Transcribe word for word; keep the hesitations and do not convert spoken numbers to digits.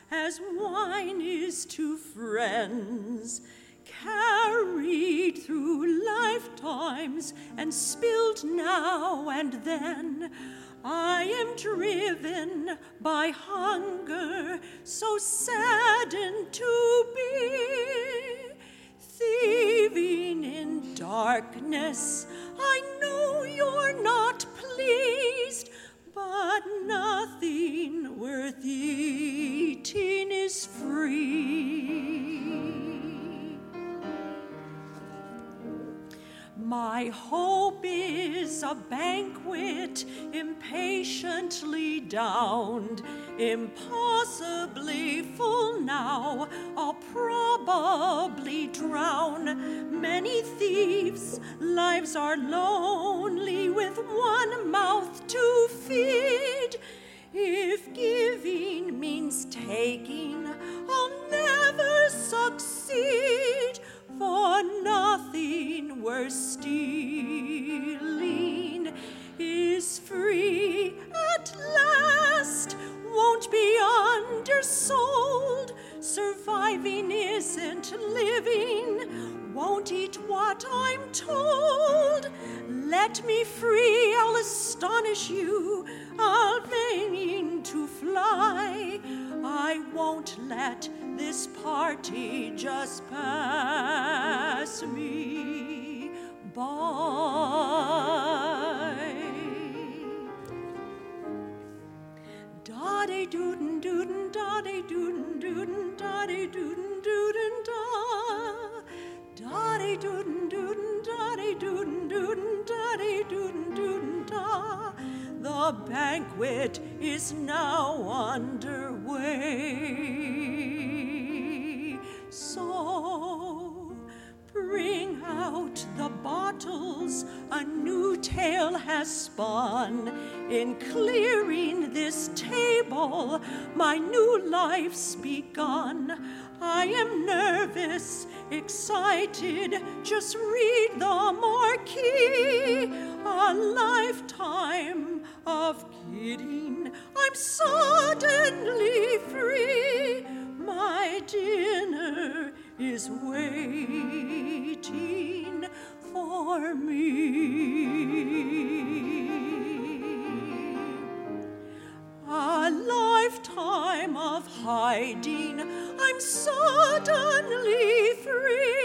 as wine is to friends, carried through lifetimes and spilled now and then. I am driven by hunger, so saddened to be, thieving in darkness. I know you're not pleased, but nothing worth eating is free. My hope is a banquet impatiently downed, impossibly full now, I'll probably drown. Many thieves' lives are lonely with one mouth to feed. If giving means taking, I'll never succeed, for nothing worth stealing is free at last. Won't be undersold. Surviving isn't living. Won't eat what I'm told. Let me free, I'll astonish you. I'll vain to fly. I won't let this party just pass me by. Da-de-doo-dun-doo-dun, da-de-doo-dun-doo-dun, da-de-doo-dun-doo-dun, da. Da-de-doo-dun-doo-dun, da-de-doo-dun-doo-dun, da-de-doo-dun-doo-dun, da. The banquet is now underway. So bring out the bottles, a new tale has spun. In clearing this table, my new life's begun. I am nervous, excited, just read the marquee. A lifetime of kidding, I'm suddenly free. My dinner is waiting for me. A lifetime of hiding, I'm suddenly free.